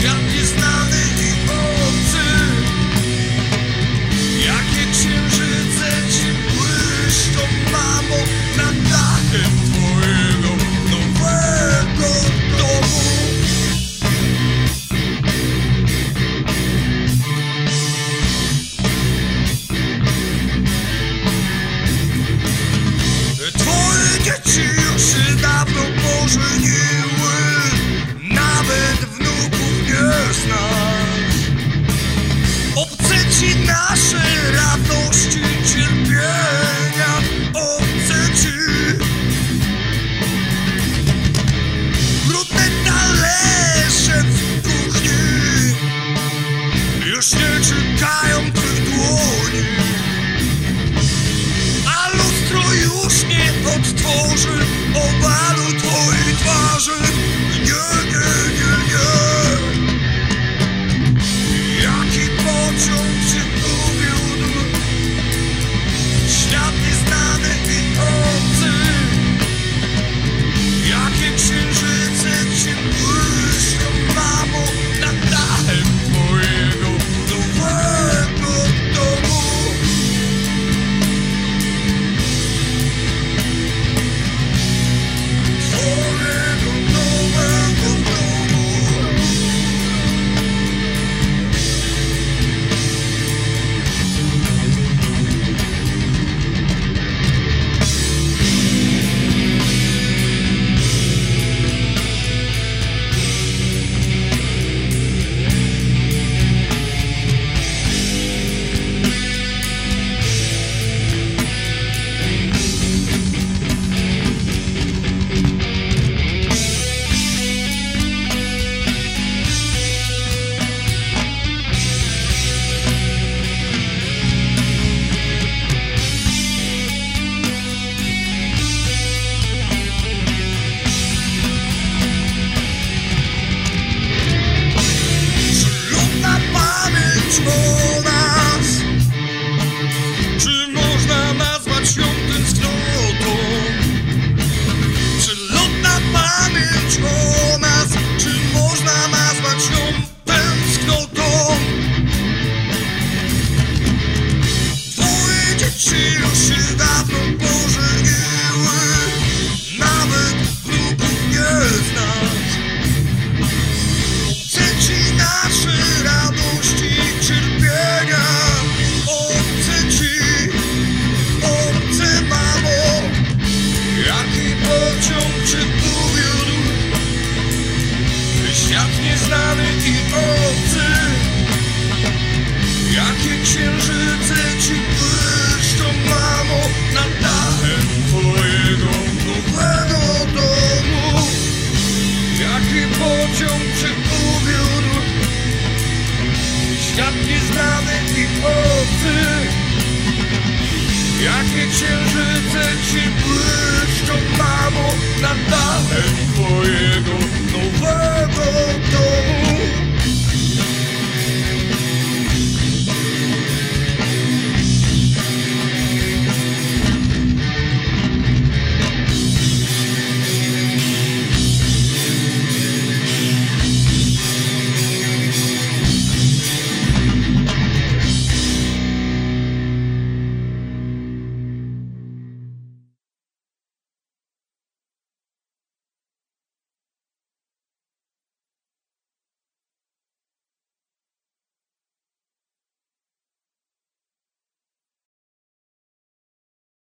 Świat nieznany i obcy. Jakie księżyce ci błyszczą, mamo, nad dachem twojego nowego domu. Twoje dzieci już się dawno pożeniły, nawet wnuków nie znasz. Obce ci nasze radości, cierpienia, obce ci brudne talerze w kuchni już nie czekają twych dłoni, a lustro już nie odtworzy owalu twojej twarzy. Nie, nie, nie, nie. Jaki pociąg cię uwiódł, świat nieznany i obcy. Jakie księżyce cię błyszczą, mamo, nad dachem twojego nowego domu. Twojego nowego domu. Ludna pamięć o nas, czy można nazwać ją tęsknotą? Ludna pamięć o nas, czy można nazwać ją tęsknotą? Twoje dzieci już się dawno pożeniły, nawet wnuków nie znasz. Obce ci nasze radości, cierpienia, obce ci, obce mamo. Jaki pociąg cię uwiódł, świat nieznany i obcy. Jakie księżyce ci błyszczą, mamo, nad dachem twojego nowego domu. Jaki pociąg cię uwiódł, świat nieznany i obcy. Jakie księżyce ci błyszczą, mamo, nad dachem twojego nowego domu.